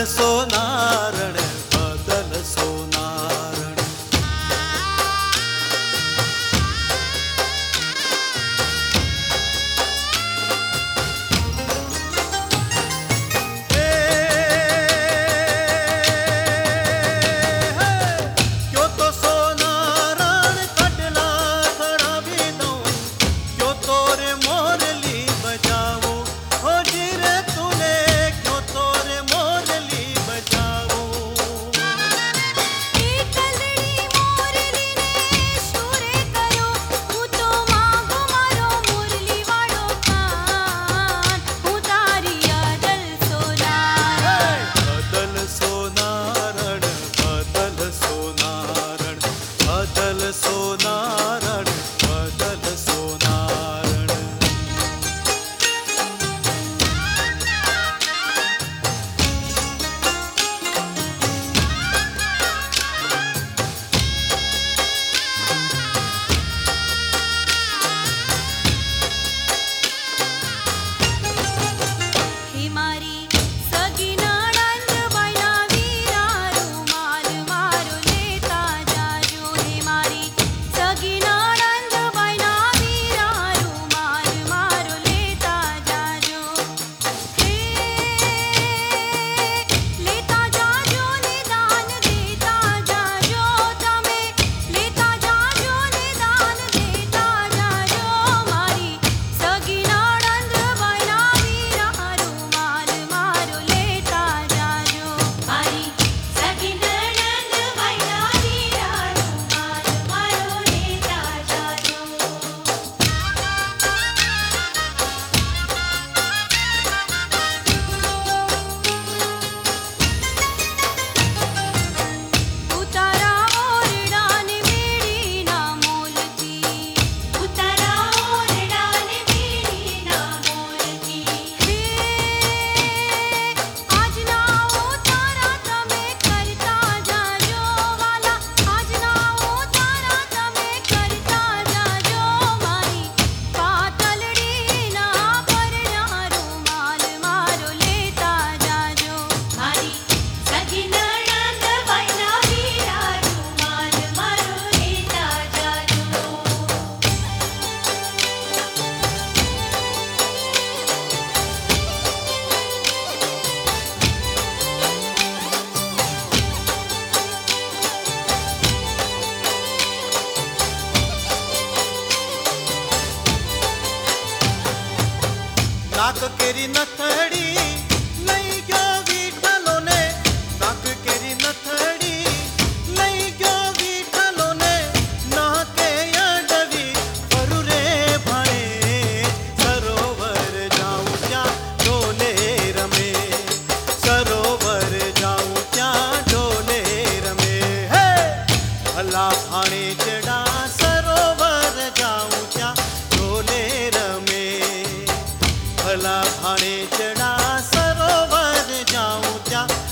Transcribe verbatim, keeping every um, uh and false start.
सोनारण बदल सोनारण। क्यों तो सोनारण कटला खड़ा भी दऊं, क्यों तोरे मोरली बजाऊं, हो जीरे तूने क्यों तोरे मोरली बजाऊं। बदल सोनारण बदल सोनारण बदल सोनारण बदल सोनारण। नाक केरी नथड़ी लई गयो विठलो ने, नाक केरी नथड़ी लई गयो विठलो ने, नाके अडवी फरू रे भाणे, सरोवर जाऊं त्या ढोले रमे, सरोवर जाऊं त्या ढोले रमे। हे भला भाणे चढ़ा सरोवर जाऊं त्या ढोले रमे, भला भाणे चढ़ा सरोवर जाऊं त्या